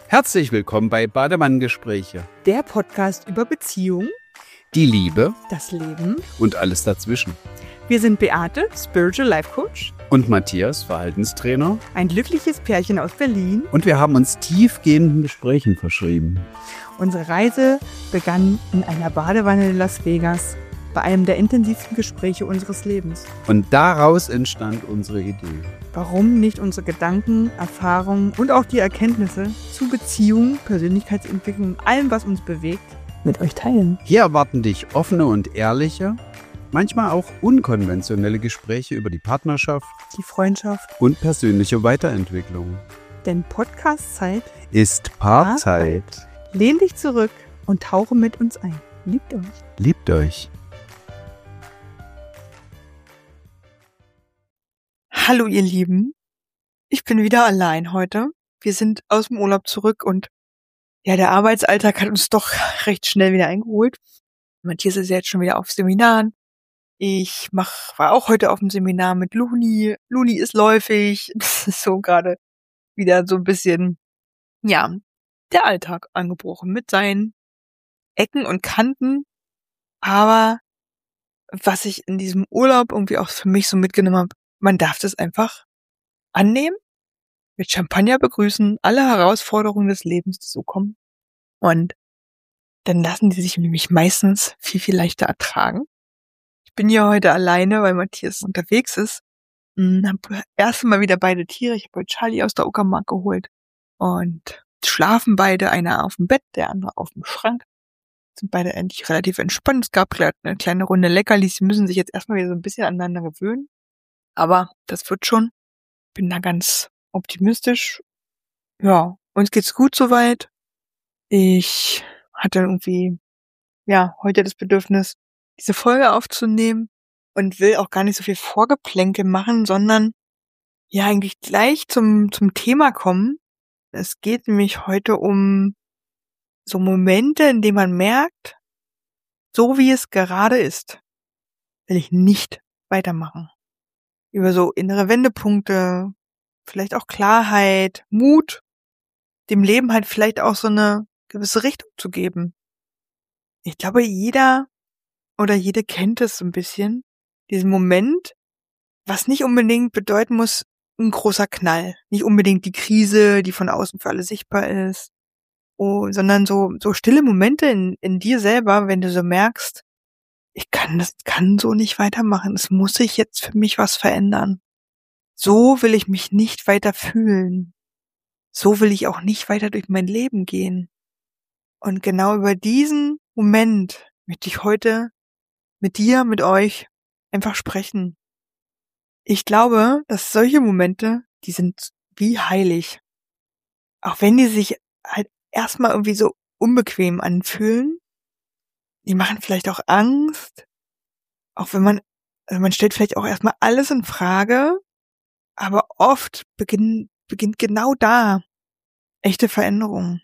Herzlich willkommen bei Bademann-Gespräche. Der Podcast über Beziehung, Die Liebe das Leben. und alles dazwischen. Wir sind Beate, Spiritual Life Coach, Und Matthias, Verhaltenstrainer. ein glückliches Pärchen aus Berlin. Und wir haben uns tiefgehenden Gesprächen verschrieben. Unsere Reise begann in einer Badewanne in Las Vegas, bei einem der intensivsten Gespräche unseres Lebens. Und daraus entstand unsere Idee. Warum nicht unsere Gedanken, Erfahrungen und auch die Erkenntnisse zu Beziehung, Persönlichkeitsentwicklung und allem, was uns bewegt, mit euch teilen? Hier erwarten dich offene und ehrliche, manchmal auch unkonventionelle Gespräche über die Partnerschaft Die Freundschaft, und persönliche Weiterentwicklung. denn Podcast-Zeit. Ist Paarzeit. Lehn dich zurück und tauche mit uns ein. Liebt euch. Liebt euch. Hallo ihr Lieben, ich bin wieder allein heute. Wir sind aus dem Urlaub zurück und ja, der Arbeitsalltag hat uns doch recht schnell wieder eingeholt. Matthias ist jetzt schon wieder auf Seminaren. Ich war auch heute auf dem Seminar mit Luni. Luni ist läufig. Das ist so gerade wieder so ein bisschen, ja, der Alltag angebrochen mit seinen Ecken und Kanten. Aber was ich in diesem Urlaub irgendwie auch für mich so mitgenommen habe, man darf das einfach annehmen, mit Champagner begrüßen, alle Herausforderungen des Lebens, die so kommen. Und dann lassen die sich nämlich meistens viel, viel leichter ertragen. Ich bin ja heute alleine, weil Matthias unterwegs ist. Habe erst mal wieder beide Tiere. Ich habe heute Charlie aus der Uckermark geholt. Und schlafen beide, einer auf dem Bett, der andere auf dem Schrank. Sind beide eigentlich relativ entspannt. Es gab gerade eine kleine Runde Leckerlis. Sie müssen sich jetzt erstmal wieder so ein bisschen aneinander gewöhnen. Aber das wird schon. Bin da ganz optimistisch. Ja, uns geht's gut soweit. Ich hatte irgendwie, ja, heute das Bedürfnis, diese Folge aufzunehmen und will auch gar nicht so viel Vorgeplänkel machen, sondern ja eigentlich gleich zum Thema kommen. Es geht nämlich heute um so Momente, in denen man merkt, so wie es gerade ist, will ich nicht weitermachen. Über so innere Wendepunkte, vielleicht auch Klarheit, Mut, dem Leben halt vielleicht auch so eine gewisse Richtung zu geben. Ich glaube, jeder oder jede kennt es so ein bisschen, diesen Moment, was nicht unbedingt bedeuten muss, ein großer Knall. Nicht unbedingt die Krise, die von außen für alle sichtbar ist, sondern so stille Momente in dir selber, wenn du so merkst, ich kann so nicht weitermachen. Es muss sich jetzt für mich was verändern. So will ich mich nicht weiter fühlen. So will ich auch nicht weiter durch mein Leben gehen. Und genau über diesen Moment möchte ich heute mit dir, mit euch einfach sprechen. Ich glaube, dass solche Momente, die sind wie heilig. Auch wenn die sich halt erstmal irgendwie so unbequem anfühlen. Die machen vielleicht auch Angst. Auch wenn man stellt vielleicht auch erstmal alles in Frage. Aber oft beginnt genau da echte Veränderung.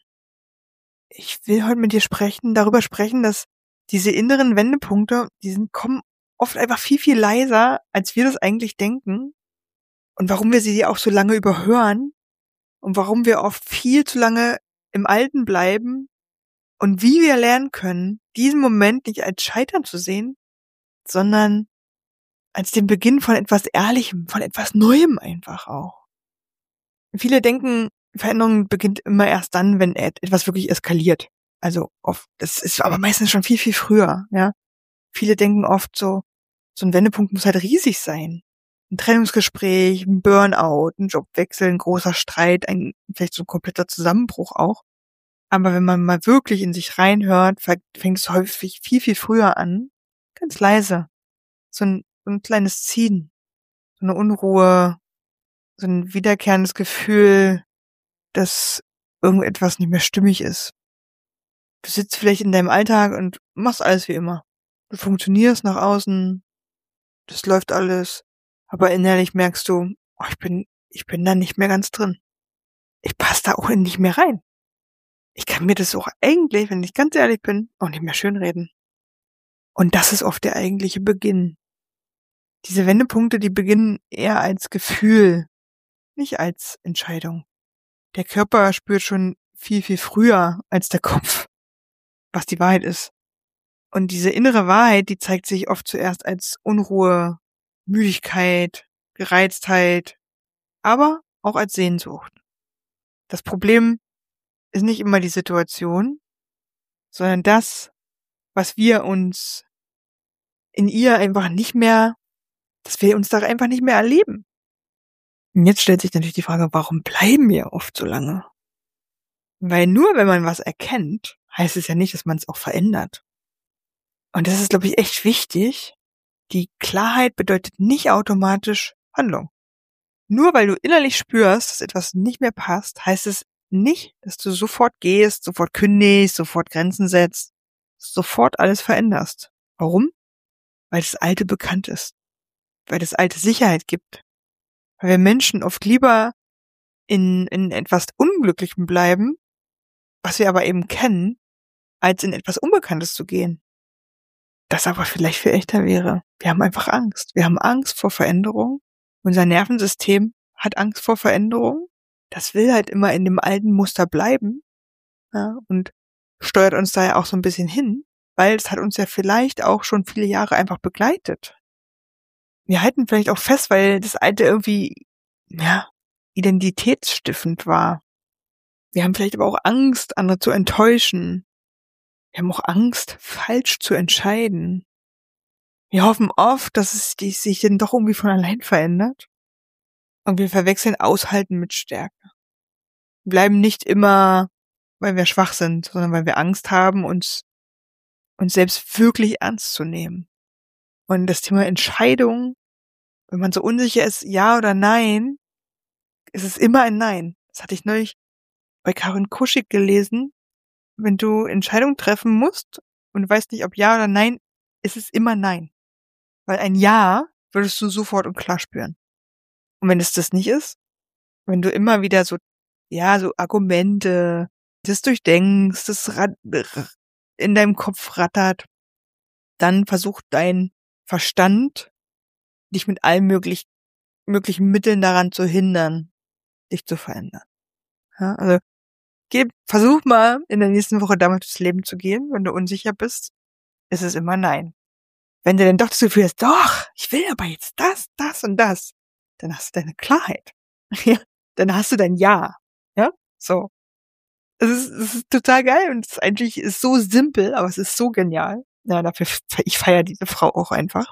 Ich will heute mit dir darüber sprechen, dass diese inneren Wendepunkte, kommen oft einfach viel, viel leiser, als wir das eigentlich denken. Und warum wir sie auch so lange überhören. Und warum wir oft viel zu lange im Alten bleiben. Und wie wir lernen können, diesen Moment nicht als Scheitern zu sehen, sondern als den Beginn von etwas Ehrlichem, von etwas Neuem einfach auch. Viele denken, Veränderung beginnt immer erst dann, wenn etwas wirklich eskaliert. Also oft, das ist aber meistens schon viel, viel früher, ja. Viele denken oft so ein Wendepunkt muss halt riesig sein. Ein Trennungsgespräch, ein Burnout, ein Jobwechsel, ein großer Streit, vielleicht so ein kompletter Zusammenbruch auch. Aber wenn man mal wirklich in sich reinhört, fängt es häufig viel, viel früher an. Ganz leise. So ein kleines Ziehen. So eine Unruhe. So ein wiederkehrendes Gefühl, dass irgendetwas nicht mehr stimmig ist. Du sitzt vielleicht in deinem Alltag und machst alles wie immer. Du funktionierst nach außen. Das läuft alles. Aber innerlich merkst du, oh, ich bin da nicht mehr ganz drin. Ich passe da auch nicht mehr rein. Ich kann mir das auch eigentlich, wenn ich ganz ehrlich bin, auch nicht mehr schönreden. Und das ist oft der eigentliche Beginn. Diese Wendepunkte, die beginnen eher als Gefühl, nicht als Entscheidung. Der Körper spürt schon viel, viel früher als der Kopf, was die Wahrheit ist. Und diese innere Wahrheit, die zeigt sich oft zuerst als Unruhe, Müdigkeit, Gereiztheit, aber auch als Sehnsucht. Das Problem ist nicht immer die Situation, sondern das, was wir uns in ihr einfach nicht mehr, dass wir uns da einfach nicht mehr erleben. Und jetzt stellt sich natürlich die Frage, warum bleiben wir oft so lange? Weil nur wenn man was erkennt, heißt es ja nicht, dass man es auch verändert. Und das ist, glaube ich, echt wichtig. Die Klarheit bedeutet nicht automatisch Handlung. Nur weil du innerlich spürst, dass etwas nicht mehr passt, heißt es nicht, dass du sofort gehst, sofort kündigst, sofort Grenzen setzt, sofort alles veränderst. Warum? Weil das Alte bekannt ist. Weil das Alte Sicherheit gibt. Weil wir Menschen oft lieber in etwas Unglücklichem bleiben, was wir aber eben kennen, als in etwas Unbekanntes zu gehen. Das aber vielleicht viel echter wäre. Wir haben einfach Angst. Wir haben Angst vor Veränderung. Unser Nervensystem hat Angst vor Veränderung. Das will halt immer in dem alten Muster bleiben, ja, und steuert uns da ja auch so ein bisschen hin, weil es hat uns ja vielleicht auch schon viele Jahre einfach begleitet. Wir halten vielleicht auch fest, weil das Alte irgendwie, ja, identitätsstiftend war. Wir haben vielleicht aber auch Angst, andere zu enttäuschen. Wir haben auch Angst, falsch zu entscheiden. Wir hoffen oft, dass es sich dann doch irgendwie von allein verändert. Und wir verwechseln Aushalten mit Stärke. Wir bleiben nicht immer, weil wir schwach sind, sondern weil wir Angst haben, uns selbst wirklich ernst zu nehmen. Und das Thema Entscheidung, wenn man so unsicher ist, ja oder nein, ist es immer ein Nein. Das hatte ich neulich bei Karin Kuschig gelesen. Wenn du Entscheidungen treffen musst und du weißt nicht, ob ja oder nein, ist es immer Nein. Weil ein Ja würdest du sofort und klar spüren. Und wenn es das nicht ist, wenn du immer wieder so Argumente, das durchdenkst, das in deinem Kopf rattert, dann versucht dein Verstand, dich mit allen möglichen Mitteln daran zu hindern, dich zu verändern. Ja, also versuch mal in der nächsten Woche damit durchs Leben zu gehen. Wenn du unsicher bist, ist es immer Nein. Wenn du denn doch das Gefühl hast, doch, ich will aber jetzt das und das, dann hast du deine Klarheit. Ja, dann hast du dein Ja. Ja, so. Es ist total geil und ist so simpel, aber es ist so genial. Ja, ich feiere diese Frau auch einfach.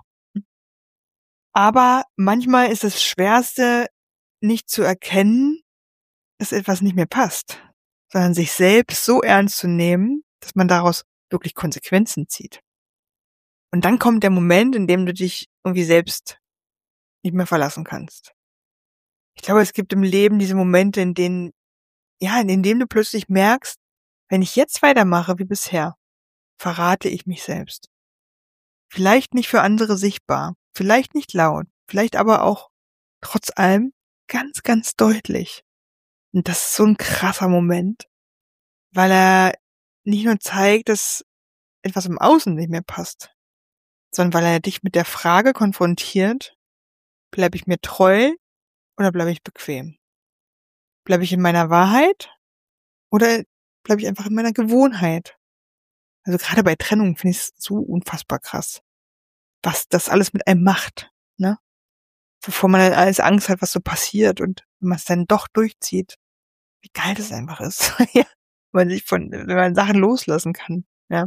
Aber manchmal ist das Schwerste, nicht zu erkennen, dass etwas nicht mehr passt, sondern sich selbst so ernst zu nehmen, dass man daraus wirklich Konsequenzen zieht. Und dann kommt der Moment, in dem du dich irgendwie selbst nicht mehr verlassen kannst. Ich glaube, es gibt im Leben diese Momente, in denen du plötzlich merkst, wenn ich jetzt weitermache wie bisher, verrate ich mich selbst. Vielleicht nicht für andere sichtbar, vielleicht nicht laut, vielleicht aber auch trotz allem ganz, ganz deutlich. Und das ist so ein krasser Moment, weil er nicht nur zeigt, dass etwas im Außen nicht mehr passt, sondern weil er dich mit der Frage konfrontiert, bleibe ich mir treu oder bleibe ich bequem? Bleibe ich in meiner Wahrheit oder bleibe ich einfach in meiner Gewohnheit? Also gerade bei Trennung finde ich es so unfassbar krass, was das alles mit einem macht, ne? Bevor man dann alles Angst hat, was so passiert und wenn man es dann doch durchzieht, wie geil das einfach ist, ja, wenn man Sachen loslassen kann, ja.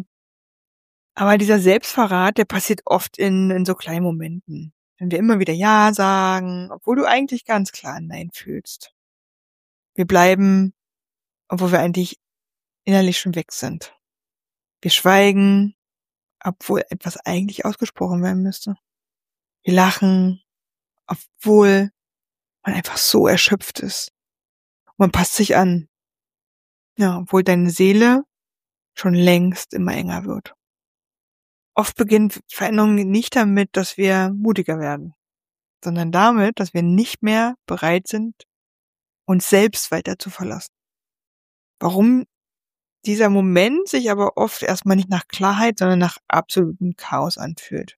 Aber dieser Selbstverrat, der passiert oft in so kleinen Momenten. Wenn wir immer wieder Ja sagen, obwohl du eigentlich ganz klar ein Nein fühlst. Wir bleiben, obwohl wir eigentlich innerlich schon weg sind. Wir schweigen, obwohl etwas eigentlich ausgesprochen werden müsste. Wir lachen, obwohl man einfach so erschöpft ist. Man passt sich an. Ja, obwohl deine Seele schon längst immer enger wird. Oft beginnt Veränderung nicht damit, dass wir mutiger werden, sondern damit, dass wir nicht mehr bereit sind, uns selbst weiter zu verlassen. Warum dieser Moment sich aber oft erstmal nicht nach Klarheit, sondern nach absolutem Chaos anfühlt.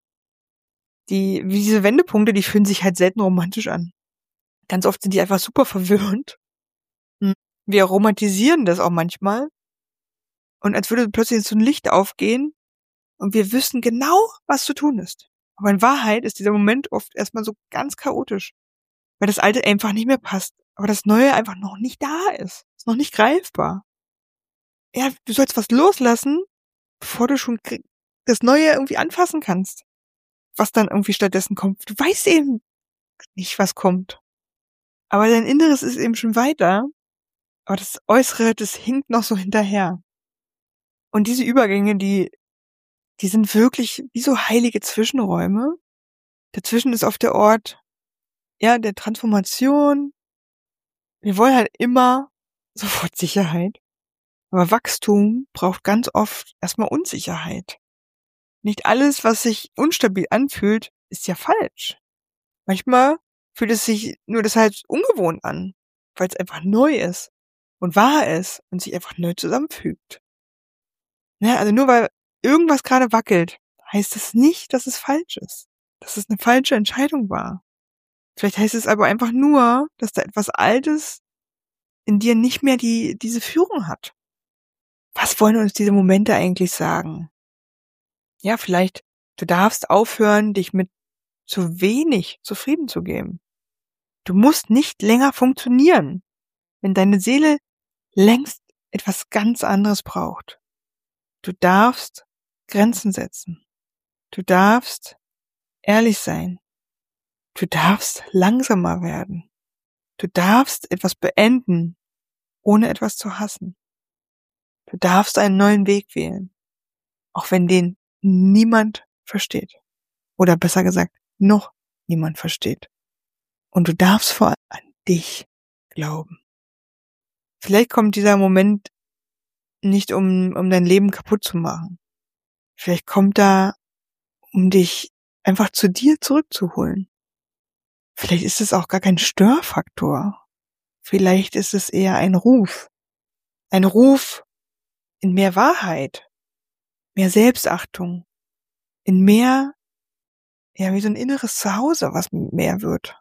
Wie diese Wendepunkte, die fühlen sich halt selten romantisch an. Ganz oft sind die einfach super verwirrend. Wir romantisieren das auch manchmal. Und als würde plötzlich so ein Licht aufgehen und wir wüssten genau, was zu tun ist. Aber in Wahrheit ist dieser Moment oft erstmal so ganz chaotisch, weil das Alte einfach nicht mehr passt, aber das Neue einfach noch nicht da ist noch nicht greifbar. Ja, du sollst was loslassen, bevor du schon das Neue irgendwie anfassen kannst. Was dann irgendwie stattdessen kommt. Du weißt eben nicht, was kommt. Aber dein Inneres ist eben schon weiter, aber das Äußere, das hinkt noch so hinterher. Und diese Übergänge, die sind wirklich wie so heilige Zwischenräume. Dazwischen ist oft der Ort, ja, der Transformation. Wir wollen halt immer sofort Sicherheit. Aber Wachstum braucht ganz oft erstmal Unsicherheit. Nicht alles, was sich unstabil anfühlt, ist ja falsch. Manchmal fühlt es sich nur deshalb ungewohnt an, weil es einfach neu ist und wahr ist und sich einfach neu zusammenfügt. Ja, also nur weil irgendwas gerade wackelt, heißt es nicht, dass es falsch ist, dass es eine falsche Entscheidung war. Vielleicht heißt es aber einfach nur, dass da etwas Altes in dir nicht mehr diese Führung hat. Was wollen uns diese Momente eigentlich sagen? Ja, vielleicht, du darfst aufhören, dich mit zu wenig zufrieden zu geben. Du musst nicht länger funktionieren, wenn deine Seele längst etwas ganz anderes braucht. Du darfst Grenzen setzen. Du darfst ehrlich sein. Du darfst langsamer werden. Du darfst etwas beenden, ohne etwas zu hassen. Du darfst einen neuen Weg wählen, auch wenn den niemand versteht. Oder besser gesagt, noch niemand versteht. Und du darfst vor allem an dich glauben. Vielleicht kommt dieser Moment nicht, um dein Leben kaputt zu machen. Vielleicht kommt da, um dich einfach zu dir zurückzuholen. Vielleicht ist es auch gar kein Störfaktor. Vielleicht ist es eher ein Ruf. Ein Ruf in mehr Wahrheit, mehr Selbstachtung, in mehr, ja, wie so ein inneres Zuhause, was mehr wird.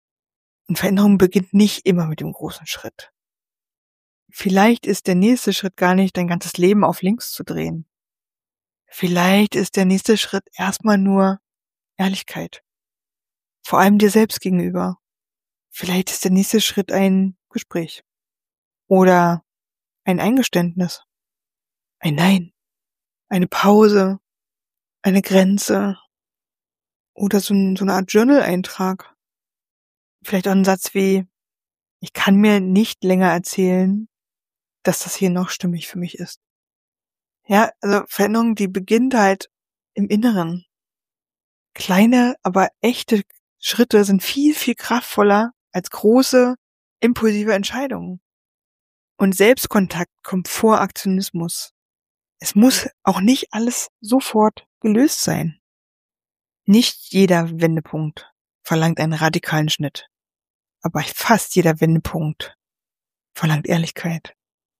Und Veränderung beginnt nicht immer mit dem großen Schritt. Vielleicht ist der nächste Schritt gar nicht, dein ganzes Leben auf links zu drehen. Vielleicht ist der nächste Schritt erstmal nur Ehrlichkeit. Vor allem dir selbst gegenüber. Vielleicht ist der nächste Schritt ein Gespräch. Oder ein Eingeständnis. Ein Nein. Eine Pause. Eine Grenze. Oder so eine Art Journal-Eintrag. Vielleicht auch ein Satz wie, ich kann mir nicht länger erzählen, dass das hier noch stimmig für mich ist. Ja, also Veränderung, die beginnt halt im Inneren. Kleine, aber echte Schritte sind viel, viel kraftvoller als große, impulsive Entscheidungen. Und Selbstkontakt kommt vor Aktionismus. Es muss auch nicht alles sofort gelöst sein. Nicht jeder Wendepunkt verlangt einen radikalen Schnitt. Aber fast jeder Wendepunkt verlangt Ehrlichkeit.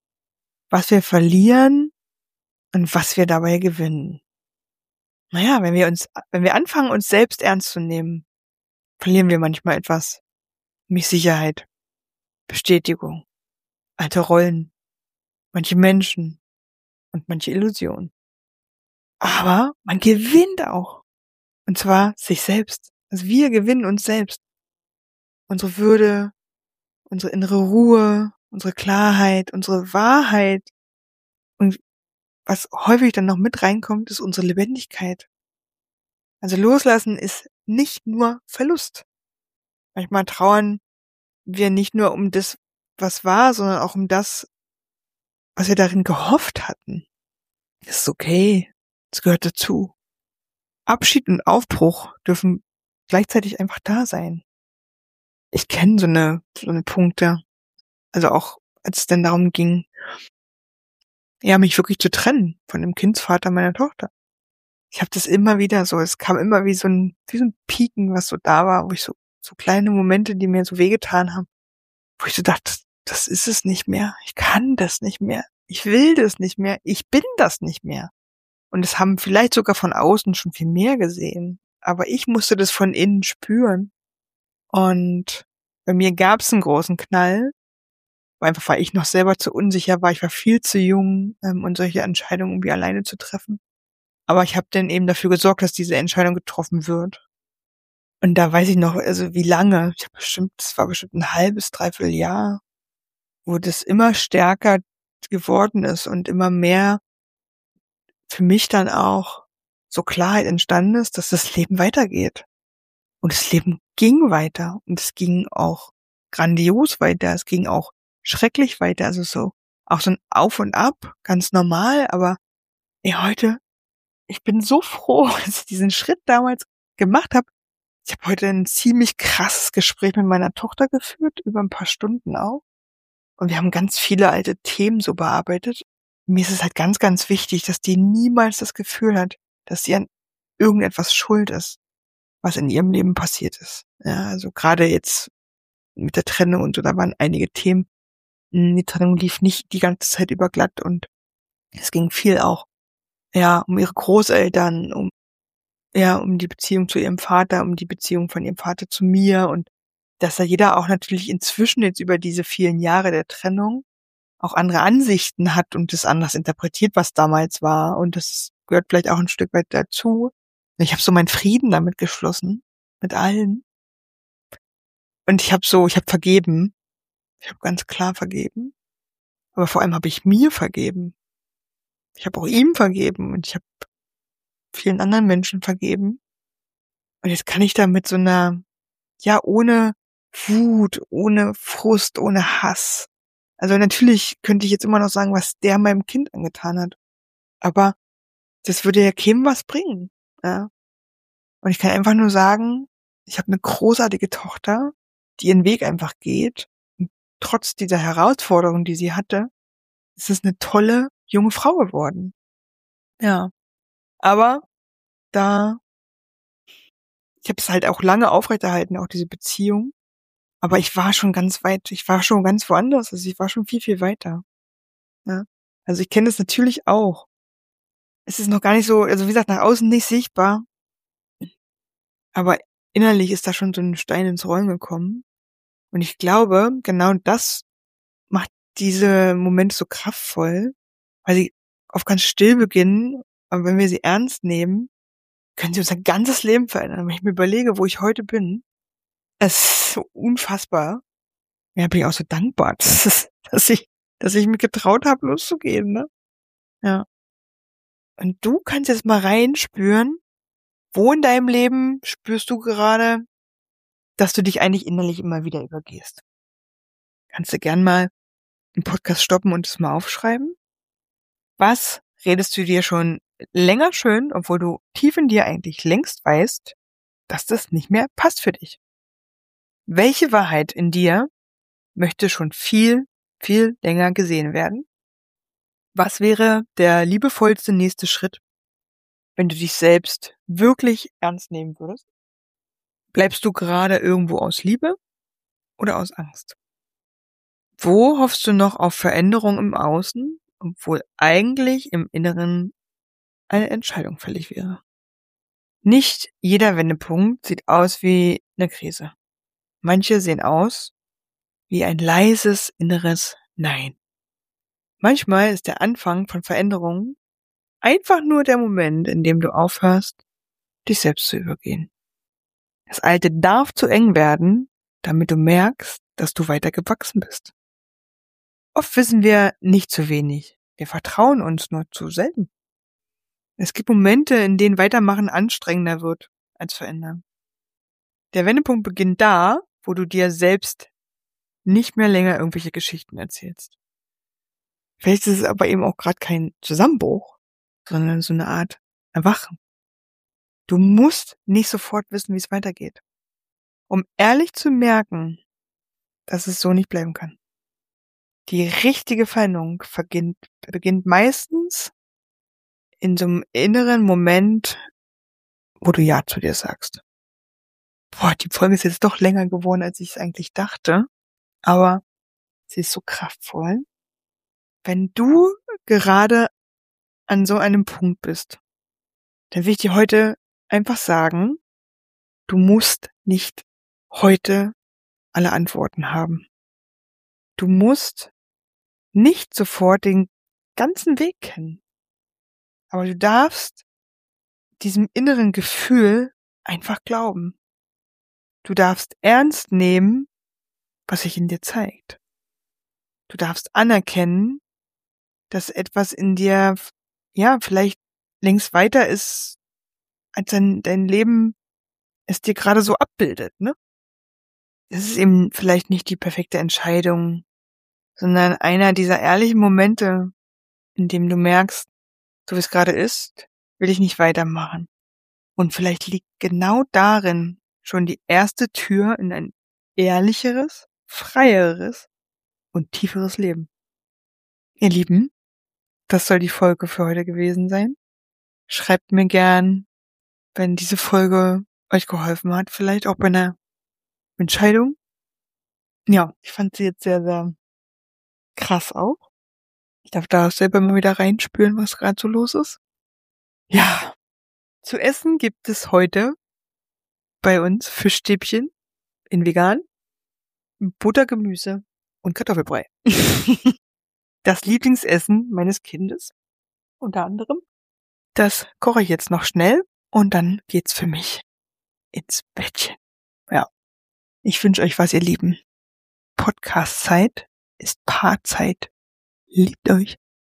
Was wir verlieren und was wir dabei gewinnen. Naja, wenn wir anfangen, uns selbst ernst zu nehmen, verlieren wir manchmal etwas. Nämlich Sicherheit, Bestätigung, alte Rollen, manche Menschen und manche Illusionen. Aber man gewinnt auch. Und zwar sich selbst. Also wir gewinnen uns selbst. Unsere Würde, unsere innere Ruhe, unsere Klarheit, unsere Wahrheit. Und was häufig dann noch mit reinkommt, ist unsere Lebendigkeit. Also loslassen ist nicht nur Verlust. Manchmal trauern wir nicht nur um das, was war, sondern auch um das, was wir darin gehofft hatten. Das ist okay. Das gehört dazu. Abschied und Aufbruch dürfen gleichzeitig einfach da sein. Ich kenne so eine Punkte. Also auch, als es denn darum ging, ja, mich wirklich zu trennen von dem Kindsvater meiner Tochter. Ich habe das immer wieder so, es kam immer wie so ein Pieken, was so da war, wo ich so kleine Momente, die mir so wehgetan haben, wo ich so dachte, das ist es nicht mehr. Ich kann das nicht mehr. Ich will das nicht mehr. Ich bin das nicht mehr. Und es haben vielleicht sogar von außen schon viel mehr gesehen. Aber ich musste das von innen spüren. Und bei mir gab es einen großen Knall. einfach weil ich noch selber zu unsicher war. Ich war viel zu jung, um solche Entscheidungen irgendwie alleine zu treffen. Aber ich habe dann eben dafür gesorgt, dass diese Entscheidung getroffen wird. Und da weiß ich noch, also wie lange, das war bestimmt ein halbes, dreiviertel Jahr, wo das immer stärker geworden ist und immer mehr für mich dann auch so Klarheit entstanden ist, dass das Leben weitergeht. Und das Leben ging weiter und es ging auch grandios weiter, es ging auch schrecklich weiter, also so auch so ein Auf und Ab, ganz normal, aber heute, ich bin so froh, dass ich diesen Schritt damals gemacht habe. Ich habe heute ein ziemlich krasses Gespräch mit meiner Tochter geführt, über ein paar Stunden auch. Und wir haben ganz viele alte Themen so bearbeitet. Mir ist es halt ganz, ganz wichtig, dass die niemals das Gefühl hat, dass sie an irgendetwas schuld ist, was in ihrem Leben passiert ist. Ja, also gerade jetzt mit der Trennung und so, da waren einige Themen. Die Trennung lief nicht die ganze Zeit über glatt und es ging viel auch, ja, um ihre Großeltern, um die Beziehung zu ihrem Vater, um die Beziehung von ihrem Vater zu mir und dass da jeder auch natürlich inzwischen jetzt über diese vielen Jahre der Trennung auch andere Ansichten hat und das anders interpretiert, was damals war. Und das gehört vielleicht auch ein Stück weit dazu. Ich habe so meinen Frieden damit geschlossen, mit allen. Und ich habe vergeben. Ich habe ganz klar vergeben. Aber vor allem habe ich mir vergeben. Ich habe auch ihm vergeben und ich habe vielen anderen Menschen vergeben. Und jetzt kann ich da mit so einer, ja, ohne Wut, ohne Frust, ohne Hass. Also natürlich könnte ich jetzt immer noch sagen, was der meinem Kind angetan hat. Aber das würde ja keinem was bringen. Ja. Und ich kann einfach nur sagen, ich habe eine großartige Tochter, die ihren Weg einfach geht. Und trotz dieser Herausforderung, die sie hatte, ist es eine tolle junge Frau geworden. Ja. Aber ich habe es halt auch lange aufrechterhalten, auch diese Beziehung. Aber ich war schon ganz woanders. Also ich war schon viel, viel weiter. Ja. Also ich kenne das natürlich auch. Es ist noch gar nicht so, also wie gesagt, nach außen nicht sichtbar. Aber innerlich ist da schon so ein Stein ins Rollen gekommen. Und ich glaube, genau das macht diese Momente so kraftvoll, weil sie oft ganz still beginnen. Aber wenn wir sie ernst nehmen, können sie unser ganzes Leben verändern. Wenn ich mir überlege, wo ich heute bin, es ist so unfassbar. Ja, bin ich auch so dankbar, dass ich mich getraut habe, loszugehen, ne? Ja. Und du kannst jetzt mal reinspüren, wo in deinem Leben spürst du gerade, dass du dich eigentlich innerlich immer wieder übergehst. Kannst du gern mal den Podcast stoppen und es mal aufschreiben? Was redest du dir schon länger schön, obwohl du tief in dir eigentlich längst weißt, dass das nicht mehr passt für dich? Welche Wahrheit in dir möchte schon viel, viel länger gesehen werden? Was wäre der liebevollste nächste Schritt, wenn du dich selbst wirklich ernst nehmen würdest? Bleibst du gerade irgendwo aus Liebe oder aus Angst? Wo hoffst du noch auf Veränderung im Außen, obwohl eigentlich im Inneren eine Entscheidung fällig wäre? Nicht jeder Wendepunkt sieht aus wie eine Krise. Manche sehen aus wie ein leises inneres Nein. Manchmal ist der Anfang von Veränderungen einfach nur der Moment, in dem du aufhörst, dich selbst zu übergehen. Das Alte darf zu eng werden, damit du merkst, dass du weiter gewachsen bist. Oft wissen wir nicht zu wenig. Wir vertrauen uns nur zu selten. Es gibt Momente, in denen Weitermachen anstrengender wird als verändern. Der Wendepunkt beginnt da, wo du dir selbst nicht mehr länger irgendwelche Geschichten erzählst. Vielleicht ist es aber eben auch gerade kein Zusammenbruch, sondern so eine Art Erwachen. Du musst nicht sofort wissen, wie es weitergeht, um ehrlich zu merken, dass es so nicht bleiben kann. Die richtige Veränderung beginnt meistens in so einem inneren Moment, wo du Ja zu dir sagst. Die Folge ist jetzt doch länger geworden, als ich es eigentlich dachte, aber sie ist so kraftvoll. Wenn du gerade an so einem Punkt bist, dann will ich dir heute einfach sagen, du musst nicht heute alle Antworten haben. du musst nicht sofort den ganzen Weg kennen. Aber du darfst diesem inneren Gefühl einfach glauben. Du darfst ernst nehmen, was sich in dir zeigt. Du darfst anerkennen, dass etwas in dir, vielleicht längst weiter ist, als dein Leben es dir gerade so abbildet, ne? Es ist eben vielleicht nicht die perfekte Entscheidung, sondern einer dieser ehrlichen Momente, in dem du merkst, so wie es gerade ist, will ich nicht weitermachen. Und vielleicht liegt genau darin schon die erste Tür in ein ehrlicheres, freieres und tieferes Leben. Ihr Lieben, das soll die Folge für heute gewesen sein. Schreibt mir gern, wenn diese Folge euch geholfen hat, vielleicht auch bei einer Entscheidung. Ja, ich fand sie jetzt sehr, sehr krass auch. Ich darf da selber mal wieder reinspüren, was gerade so los ist. Ja, zu essen gibt es heute bei uns Fischstäbchen in vegan, Butter, Gemüse und Kartoffelbrei. Das Lieblingsessen meines Kindes, unter anderem. Das koche ich jetzt noch schnell und dann geht's für mich ins Bettchen. Ja, ich wünsche euch was, ihr Lieben. Podcast-Zeit ist Paarzeit. Liebt euch.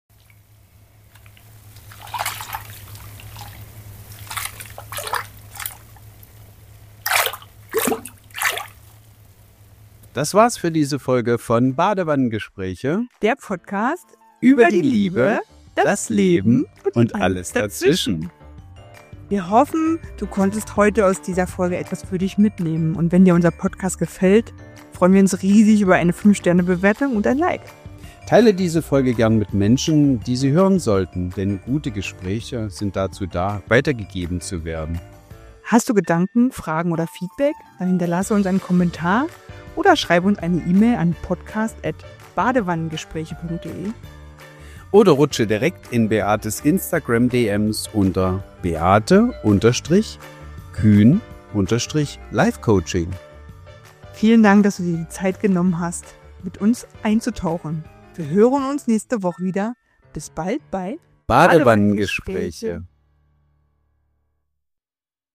Das war's für diese Folge von Badewannengespräche. Der Podcast Über die Liebe, das Leben und alles dazwischen. Wir hoffen, du konntest heute aus dieser Folge etwas für dich mitnehmen. Und wenn dir unser Podcast gefällt, freuen wir uns riesig über eine 5-Sterne-Bewertung und ein Like. Teile diese Folge gern mit Menschen, die sie hören sollten, denn gute Gespräche sind dazu da, weitergegeben zu werden. Hast du Gedanken, Fragen oder Feedback? Dann hinterlasse uns einen Kommentar oder schreibe uns eine E-Mail an podcast@badewannengespräche.de. Oder rutsche direkt in Beates Instagram-DMs unter Beate-Kühn-Life-Coaching. Vielen Dank, dass du dir die Zeit genommen hast, mit uns einzutauchen. Wir hören uns nächste Woche wieder. Bis bald bei Badewannengespräche.